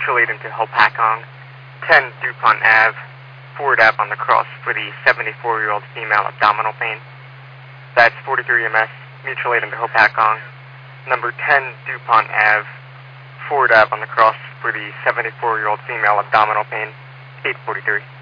mutual aid into Hopakong, 10 DuPont Ave, Ford Ave on the cross for the 74-year-old female abdominal pain. That's 43 EMS, mutual aid into Hopakong, number 10 DuPont Ave, Ford Ave on the cross for the 74-year-old female abdominal pain, 843.